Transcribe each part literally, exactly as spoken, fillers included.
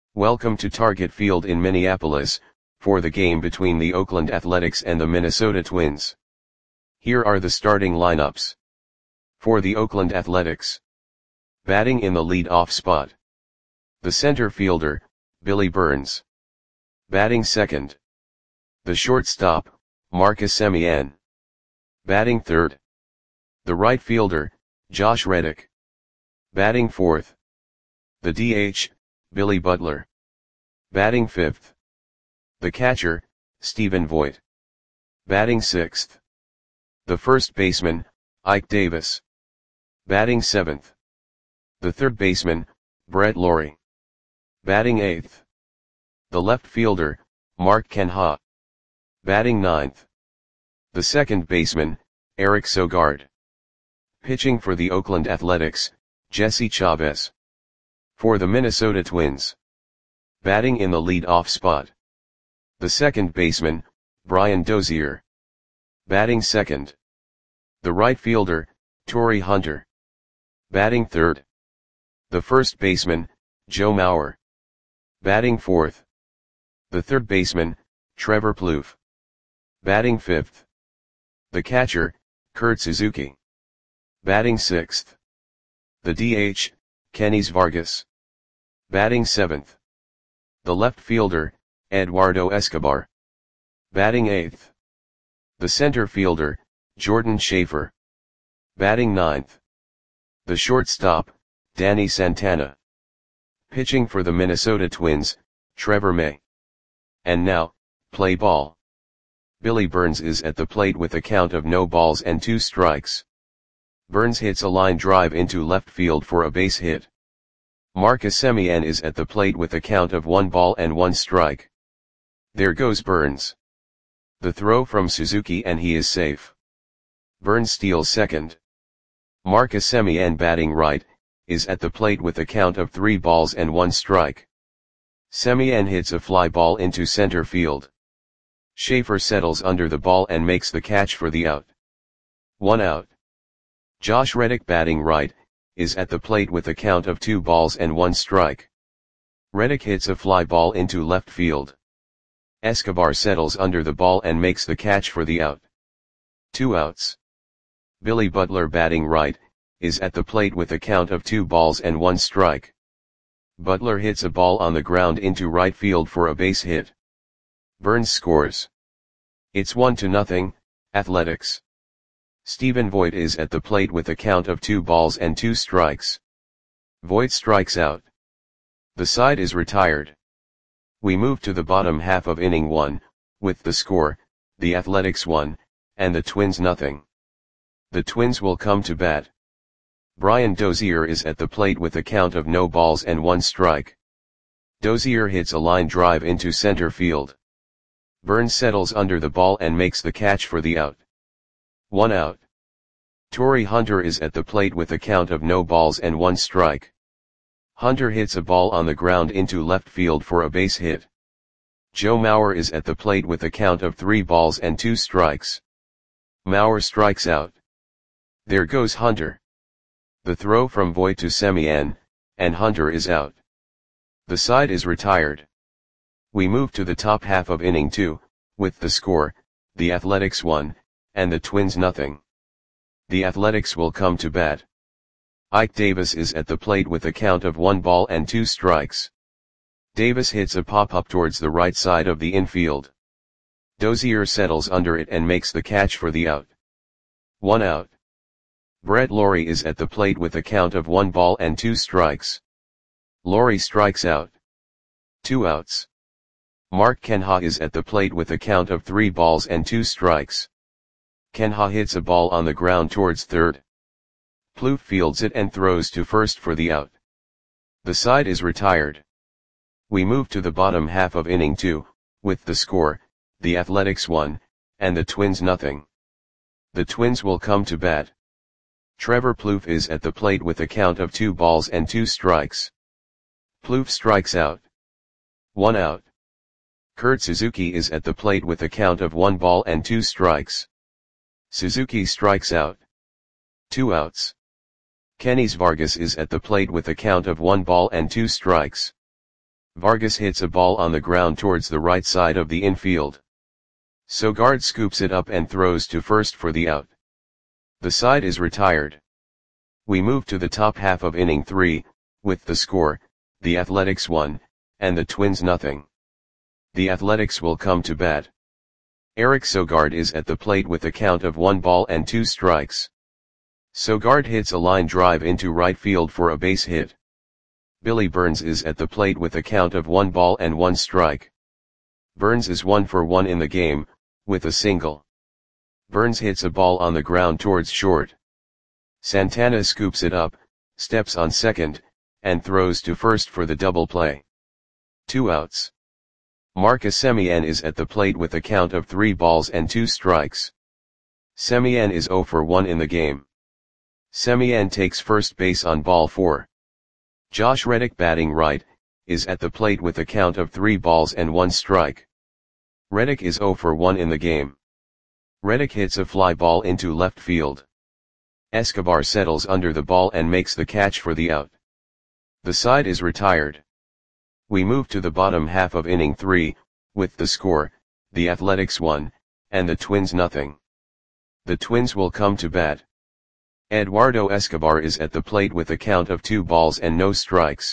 Welcome to Target Field in Minneapolis, for the game between the Oakland Athletics and the Minnesota Twins. Here are the starting lineups. For the Oakland Athletics. Batting in the lead-off spot. The center fielder, Billy Burns. Batting second. The shortstop, Marcus Semien. Batting third. The right fielder, Josh Reddick. Batting fourth. The D H, Billy Butler. Batting fifth. The catcher, Stephen Vogt. Batting sixth. The first baseman, Ike Davis. Batting seventh. The third baseman, Brett Lawrie. Batting eighth. The left fielder, Mark Canha. Batting ninth. The second baseman, Eric Sogard. Pitching for the Oakland Athletics, Jesse Chavez. For the Minnesota Twins. Batting in the lead-off spot. The second baseman, Brian Dozier. Batting second. The right fielder, Torii Hunter. Batting third. The first baseman, Joe Mauer. Batting fourth. The third baseman, Trevor Plouffe. Batting fifth. The catcher, Kurt Suzuki. Batting sixth. The D H, Kenys Vargas. Batting seventh. The left fielder, Eduardo Escobar. Batting eighth. The center fielder, Jordan Schaefer. Batting ninth. The shortstop, Danny Santana. Pitching for the Minnesota Twins, Trevor May. And now, play ball. Billy Burns is at the plate with a count of no balls and two strikes. Burns hits a line drive into left field for a base hit. Marcus Semien is at the plate with a count of one ball and one strike. There goes Burns. The throw from Suzuki and he is safe. Burns steals second. Marcus Semien, batting right, is at the plate with a count of three balls and one strike. Semien hits a fly ball into center field. Schaefer settles under the ball and makes the catch for the out. One out. Josh Reddick, batting right, is at the plate with a count of two balls and one strike. Reddick hits a fly ball into left field. Escobar settles under the ball and makes the catch for the out. Two outs. Billy Butler, batting right, is at the plate with a count of two balls and one strike. Butler hits a ball on the ground into right field for a base hit. Burns scores. It's one to nothing, Athletics. Stephen Vogt is at the plate with a count of two balls and two strikes. Vogt strikes out. The side is retired. We move to the bottom half of inning one, with the score, the Athletics one, and the Twins nothing. The Twins will come to bat. Brian Dozier is at the plate with a count of no balls and one strike. Dozier hits a line drive into center field. Burns settles under the ball and makes the catch for the out. One out. Torii Hunter is at the plate with a count of no balls and one strike. Hunter hits a ball on the ground into left field for a base hit. Joe Mauer is at the plate with a count of three balls and two strikes. Mauer strikes out. There goes Hunter. The throw from Vogt to Semien, and Hunter is out. The side is retired. We move to the top half of inning two, with the score, the Athletics one, and the Twins nothing. The Athletics will come to bat. Ike Davis is at the plate with a count of one ball and two strikes. Davis hits a pop-up towards the right side of the infield. Dozier settles under it and makes the catch for the out. One out. Brett Lawrie is at the plate with a count of one ball and two strikes. Lawrie strikes out. Two outs. Mark Canha is at the plate with a count of three balls and two strikes. Canha hits a ball on the ground towards third. Plouffe fields it and throws to first for the out. The side is retired. We move to the bottom half of inning two, with the score, the Athletics one, and the Twins nothing. The Twins will come to bat. Trevor Plouffe is at the plate with a count of two balls and two strikes. Plouffe strikes out. One out. Kurt Suzuki is at the plate with a count of one ball and two strikes. Suzuki strikes out. Two outs. Kenys Vargas is at the plate with a count of one ball and two strikes. Vargas hits a ball on the ground towards the right side of the infield. Sogard scoops it up and throws to first for the out. The side is retired. We move to the top half of inning three, with the score, the Athletics one, and the Twins nothing. The Athletics will come to bat. Eric Sogard is at the plate with a count of one ball and two strikes. Sogard hits a line drive into right field for a base hit. Billy Burns is at the plate with a count of one ball and one strike. Burns is one for one in the game, with a single. Burns hits a ball on the ground towards short. Santana scoops it up, steps on second, and throws to first for the double play. Two outs. Marcus Semien is at the plate with a count of three balls and two strikes. Semien is zero for one in the game. Semien takes first base on ball four. Josh Reddick, batting right, is at the plate with a count of three balls and one strike. Reddick is zero for one in the game. Reddick hits a fly ball into left field. Escobar settles under the ball and makes the catch for the out. The side is retired. We move to the bottom half of inning three, with the score, the Athletics one, and the Twins nothing. The Twins will come to bat. Eduardo Escobar is at the plate with a count of two balls and no strikes.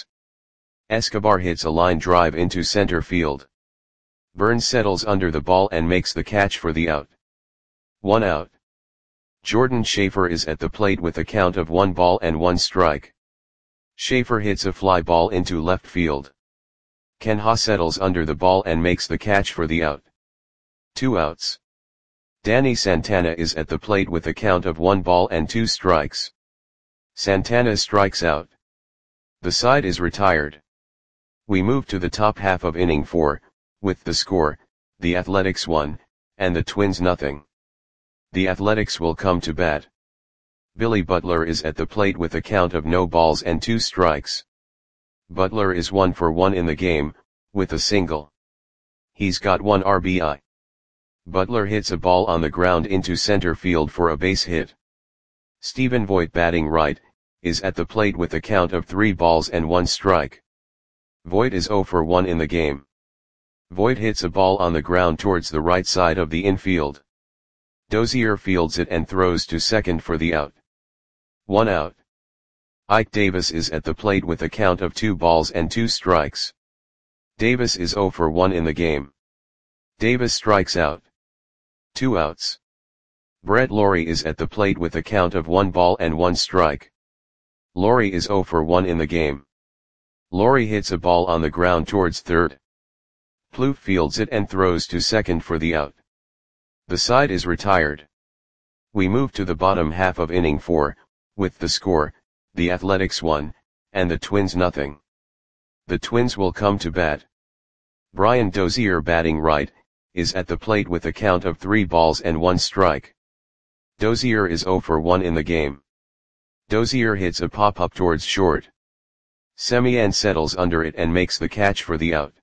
Escobar hits a line drive into center field. Burns settles under the ball and makes the catch for the out. One out. Jordan Schaefer is at the plate with a count of one ball and one strike. Schaefer hits a fly ball into left field. Ken Ha settles under the ball and makes the catch for the out. Two outs. Danny Santana is at the plate with a count of one ball and two strikes. Santana strikes out. The side is retired. We move to the top half of inning four, with the score, the Athletics one, and the Twins nothing. The Athletics will come to bat. Billy Butler is at the plate with a count of no balls and two strikes. Butler is one for one in the game, with a single. He's got one R B I. Butler hits a ball on the ground into center field for a base hit. Stephen Voigt, batting right, is at the plate with a count of three balls and one strike. Voigt is zero for one in the game. Voigt hits a ball on the ground towards the right side of the infield. Dozier fields it and throws to second for the out. One out. Ike Davis is at the plate with a count of two balls and two strikes. Davis is zero for one in the game. Davis strikes out. Two outs. Brett Lawrie is at the plate with a count of one ball and one strike. Lawrie is zero for one in the game. Lawrie hits a ball on the ground towards third. Plouffe fields it and throws to second for the out. The side is retired. We move to the bottom half of inning four, with the score, the Athletics one, and the Twins nothing. The Twins will come to bat. Brian Dozier, batting right, is at the plate with a count of three balls and one strike. Dozier is zero for one in the game. Dozier hits a pop-up towards short. Semien settles under it and makes the catch for the out.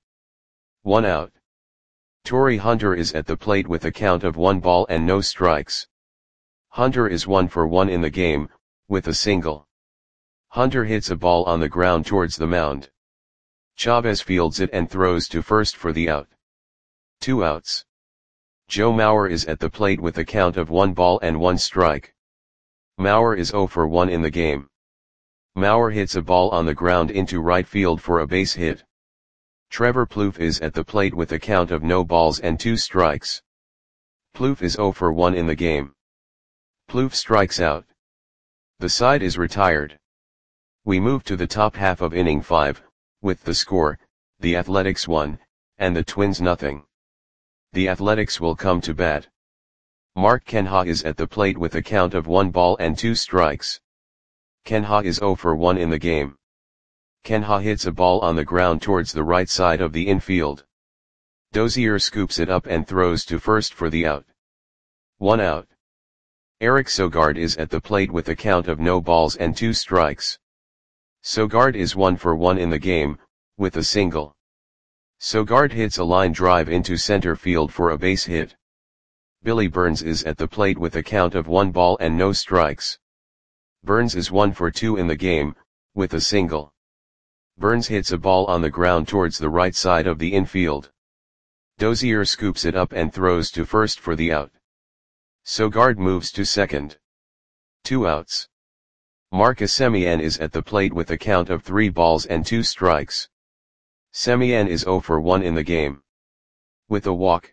One out. Torrey Hunter is at the plate with a count of one ball and no strikes. Hunter is one for one in the game, with a single. Hunter hits a ball on the ground towards the mound. Chavez fields it and throws to first for the out. Two outs. Joe Mauer is at the plate with a count of one ball and one strike. Mauer is zero for one in the game. Mauer hits a ball on the ground into right field for a base hit. Trevor Plouffe is at the plate with a count of no balls and two strikes. Plouffe is zero for one in the game. Plouffe strikes out. The side is retired. We move to the top half of inning five, with the score, the Athletics one, and the Twins nothing. The Athletics will come to bat. Mark Kenha is at the plate with a count of one ball and two strikes. Kenha is zero for one in the game. Kenha hits a ball on the ground towards the right side of the infield. Dozier scoops it up and throws to first for the out. One out. Eric Sogard is at the plate with a count of no balls and two strikes. Sogard is one for one in the game, with a single. Sogard hits a line drive into center field for a base hit. Billy Burns is at the plate with a count of one ball and no strikes. Burns is one for two in the game, with a single. Burns hits a ball on the ground towards the right side of the infield. Dozier scoops it up and throws to first for the out. Sogard moves to second. Two outs. Marcus Semien is at the plate with a count of three balls and two strikes. Semien is zero for one in the game. With a walk,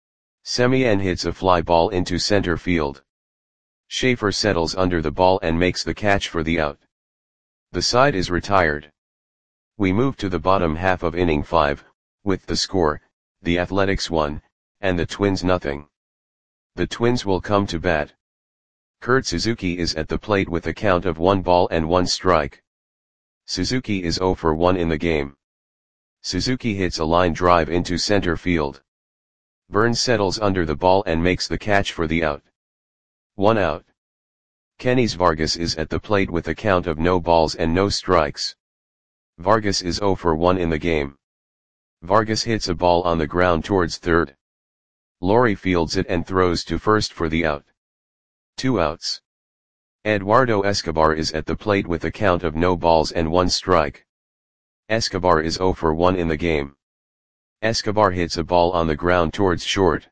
Semien hits a fly ball into center field. Schaefer settles under the ball and makes the catch for the out. The side is retired. We move to the bottom half of inning five, with the score, the Athletics one, and the Twins nothing. The Twins will come to bat. Kurt Suzuki is at the plate with a count of one ball and one strike. Suzuki is zero for one in the game. Suzuki hits a line drive into center field. Burns settles under the ball and makes the catch for the out. One out. Kenys Vargas is at the plate with a count of no balls and no strikes. Vargas is zero for one in the game. Vargas hits a ball on the ground towards third. Laurie fields it and throws to first for the out. Two outs. Eduardo Escobar is at the plate with a count of no balls and one strike. Escobar is zero for one in the game. Escobar hits a ball on the ground towards short.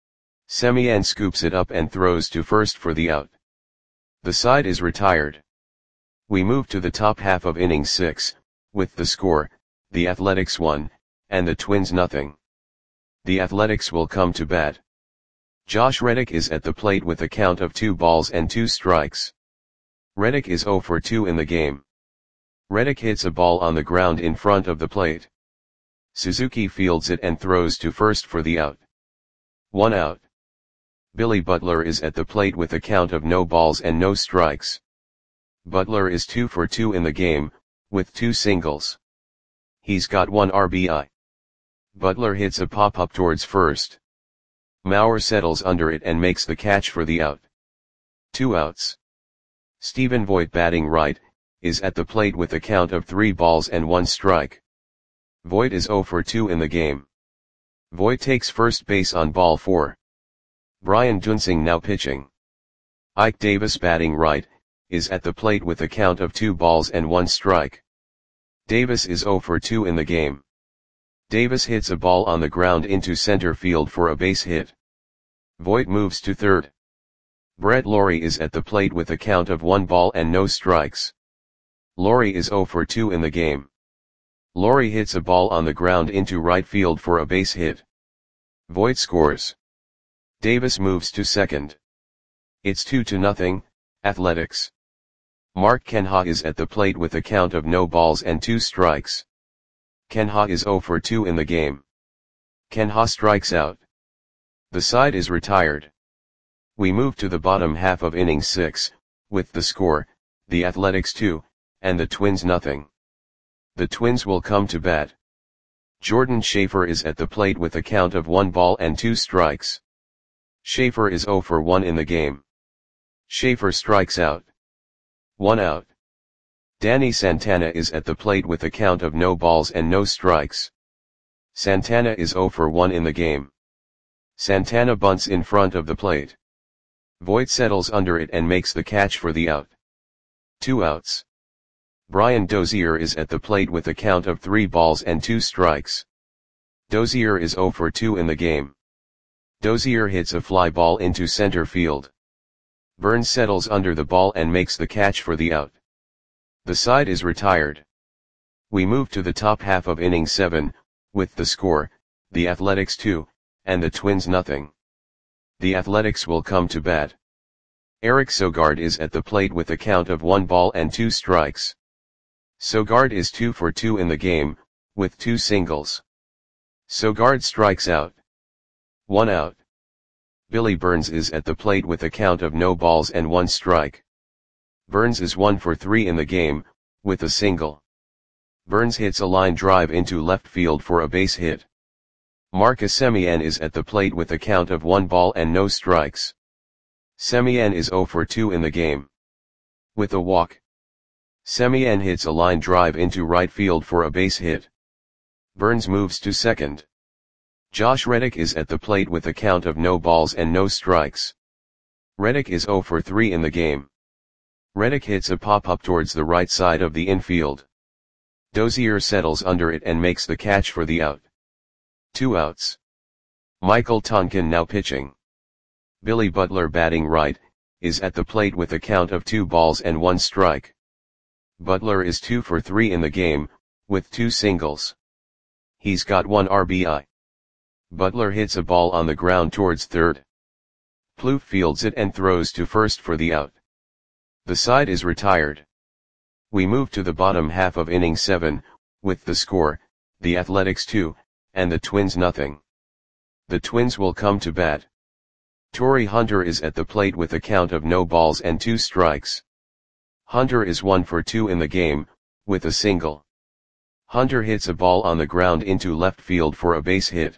Semien scoops it up and throws to first for the out. The side is retired. We move to the top half of inning six, with the score, the Athletics one, and the Twins nothing. The Athletics will come to bat. Josh Reddick is at the plate with a count of two balls and two strikes. Reddick is zero for two in the game. Reddick hits a ball on the ground in front of the plate. Suzuki fields it and throws to first for the out. One out. Billy Butler is at the plate with a count of no balls and no strikes. Butler is two for two in the game, with two singles. He's got one R B I. Butler hits a pop-up towards first. Maurer settles under it and makes the catch for the out. Two outs. Stephen Voigt, batting right, is at the plate with a count of three balls and one strike. Voigt is zero for two in the game. Voigt takes first base on ball four. Brian Duensing now pitching. Ike Davis, batting right, is at the plate with a count of two balls and one strike. Davis is zero for two in the game. Davis hits a ball on the ground into center field for a base hit. Voigt moves to third. Brett Lawrie is at the plate with a count of one ball and no strikes. Lawrie is zero for two in the game. Lawrie hits a ball on the ground into right field for a base hit. Voigt scores. Davis moves to second. It's two to nothing, Athletics. Mark Canha is at the plate with a count of no balls and two strikes. Canha is zero for two in the game. Canha strikes out. The side is retired. We move to the bottom half of inning six, with the score, the Athletics two, and the Twins nothing. The Twins will come to bat. Jordan Schaefer is at the plate with a count of one ball and two strikes. Schaefer is zero for one in the game. Schaefer strikes out. One out. Danny Santana is at the plate with a count of no balls and no strikes. Santana is zero for one in the game. Santana bunts in front of the plate. Voigt settles under it and makes the catch for the out. Two outs. Brian Dozier is at the plate with a count of three balls and two strikes. Dozier is zero for two in the game. Dozier hits a fly ball into center field. Burns settles under the ball and makes the catch for the out. The side is retired. We move to the top half of inning seven, with the score, the Athletics two, and the Twins nothing. The Athletics will come to bat. Eric Sogard is at the plate with a count of one ball and two strikes. Sogard is two for two in the game, with two singles. Sogard strikes out. One out. Billy Burns is at the plate with a count of no balls and one strike. Burns is one for three in the game, with a single. Burns hits a line drive into left field for a base hit. Marcus Semien is at the plate with a count of one ball and no strikes. Semien is zero for two in the game. With a walk, Semien hits a line drive into right field for a base hit. Burns moves to second. Josh Reddick is at the plate with a count of no balls and no strikes. Reddick is zero for three in the game. Reddick hits a pop-up towards the right side of the infield. Dozier settles under it and makes the catch for the out. Two outs. Michael Tonkin now pitching. Billy Butler batting right, is at the plate with a count of two balls and one strike. Butler is two for three in the game, with two singles. He's got one R B I. Butler hits a ball on the ground towards third. Plouffe fields it and throws to first for the out. The side is retired. We move to the bottom half of inning seven, with the score, the Athletics two, and the Twins nothing. The Twins will come to bat. Torii Hunter is at the plate with a count of no balls and two strikes. Hunter is one for two in the game, with a single. Hunter hits a ball on the ground into left field for a base hit.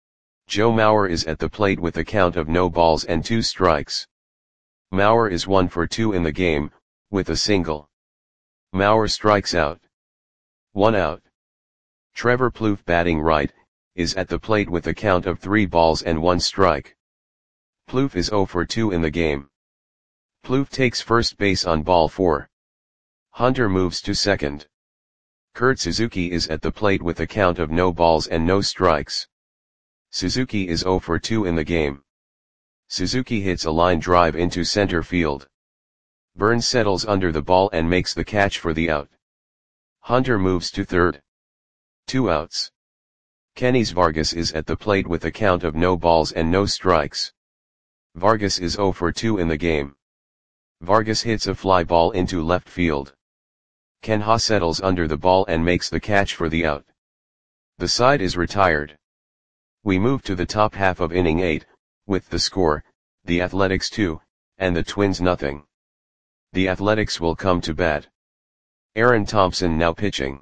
Joe Mauer is at the plate with a count of no balls and two strikes. Mauer is one for two in the game, with a single. Mauer strikes out. One out. Trevor Plouffe batting right, is at the plate with a count of three balls and one strike. Plouffe is zero for two in the game. Plouffe takes first base on ball four. Hunter moves to second. Kurt Suzuki is at the plate with a count of no balls and no strikes. Suzuki is zero for two in the game. Suzuki hits a line drive into center field. Burns settles under the ball and makes the catch for the out. Hunter moves to third. Two outs. Kenys Vargas is at the plate with a count of no balls and no strikes. Vargas is zero for two in the game. Vargas hits a fly ball into left field. Ken Ha settles under the ball and makes the catch for the out. The side is retired. We move to the top half of inning eight, with the score, the Athletics two, and the Twins nothing. The Athletics will come to bat. Aaron Thompson now pitching.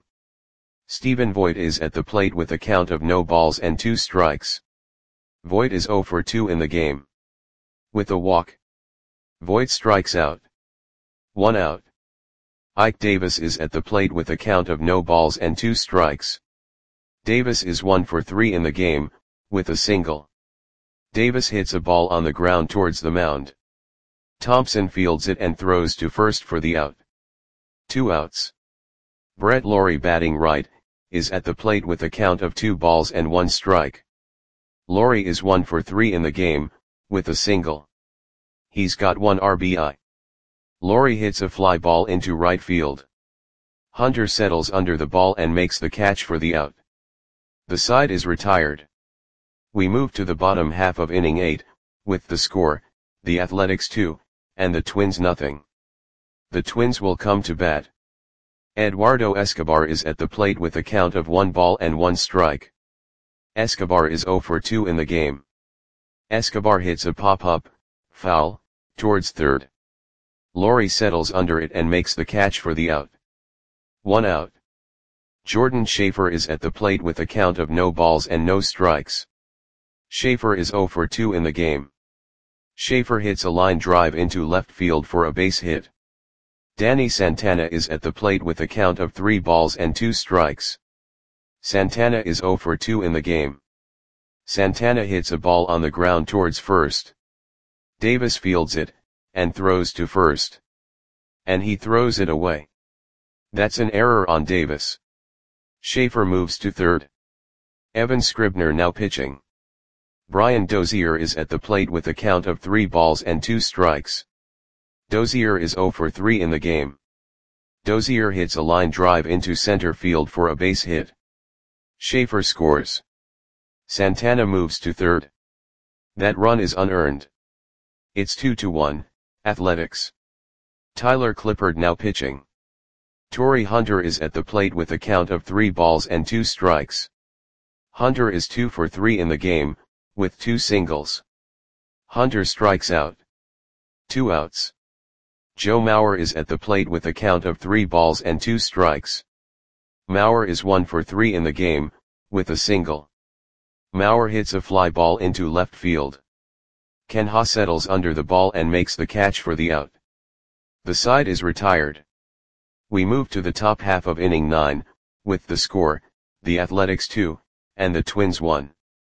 Stephen Voigt is at the plate with a count of no balls and two strikes. Voigt is zero for two in the game. With a walk. Voigt strikes out. One out. Ike Davis is at the plate with a count of no balls and two strikes. Davis is one for three in the game, with a single. Davis hits a ball on the ground towards the mound. Thompson fields it and throws to first for the out. Two outs. Brett Lawrie batting right, is at the plate with a count of two balls and one strike. Lawrie is one for three in the game, with a single. He's got one R B I. Lawrie hits a fly ball into right field. Hunter settles under the ball and makes the catch for the out. The side is retired. We move to the bottom half of inning eight, with the score, the Athletics two, and the Twins nothing. The Twins will come to bat. Eduardo Escobar is at the plate with a count of one ball and one strike. Escobar is zero for two in the game. Escobar hits a pop-up, foul, towards third. Lawrie settles under it and makes the catch for the out. One out. Jordan Schaefer is at the plate with a count of no balls and no strikes. Schaefer is zero for two in the game. Schaefer hits a line drive into left field for a base hit. Danny Santana is at the plate with a count of three balls and two strikes. Santana is zero for two in the game. Santana hits a ball on the ground towards first. Davis fields it, and throws to first. And he throws it away. That's an error on Davis. Schaefer moves to third. Evan Scribner now pitching. Brian Dozier is at the plate with a count of three balls and two strikes. Dozier is zero for three in the game. Dozier hits a line drive into center field for a base hit. Schaefer scores. Santana moves to third. That run is unearned. It's two to one, Athletics. Tyler Clippard now pitching. Torii Hunter is at the plate with a count of three balls and two strikes. Hunter is two for three in the game, with two singles. Hunter strikes out. Two outs. Joe Mauer is at the plate with a count of three balls and two strikes. Mauer is one for three in the game, with a single. Mauer hits a fly ball into left field. Ken Ha settles under the ball and makes the catch for the out. The side is retired. We move to the top half of inning nine, with the score, the Athletics two, and the Twins one.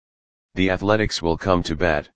The Athletics will come to bat.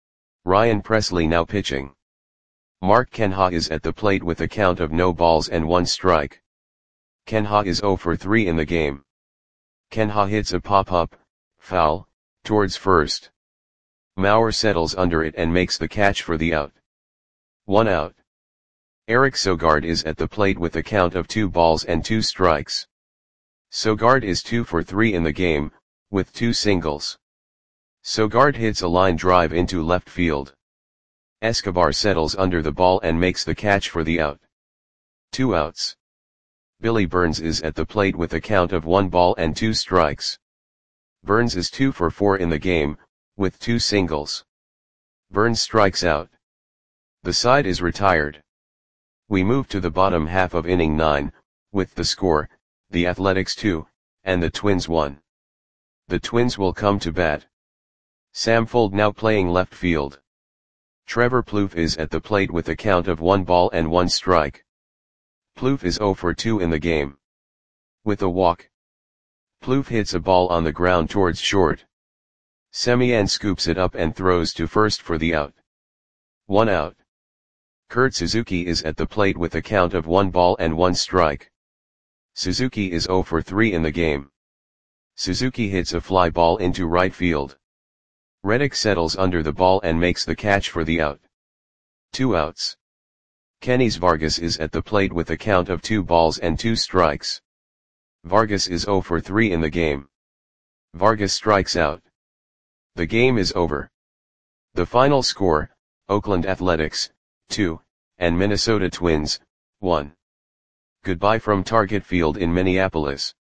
Ryan Presley now pitching. Mark Ken Ha is at the plate with a count of no balls and one strike. Kenha is zero for three in the game. Kenha hits a pop-up, foul, towards first. Maurer settles under it and makes the catch for the out. One out. Eric Sogard is at the plate with a count of two balls and two strikes. Sogard is two for three in the game, with two singles. Sogard hits a line drive into left field. Escobar settles under the ball and makes the catch for the out. Two outs. Billy Burns is at the plate with a count of one ball and two strikes. Burns is two for four in the game, with two singles. Burns strikes out. The side is retired. We move to the bottom half of inning nine, with the score, the Athletics two, and the Twins one. The Twins will come to bat. Sam Fuld now playing left field. Trevor Plouffe is at the plate with a count of one ball and one strike. Plouffe is zero for two in the game. With a walk. Plouffe hits a ball on the ground towards short. Semien scoops it up and throws to first for the out. One out. Kurt Suzuki is at the plate with a count of one ball and one strike. Suzuki is zero for three in the game. Suzuki hits a fly ball into right field. Reddick settles under the ball and makes the catch for the out. Two outs. Kenys Vargas is at the plate with a count of two balls and two strikes. Vargas is zero for three in the game. Vargas strikes out. The game is over. The final score, Oakland Athletics, two, and Minnesota Twins, one. Goodbye from Target Field in Minneapolis.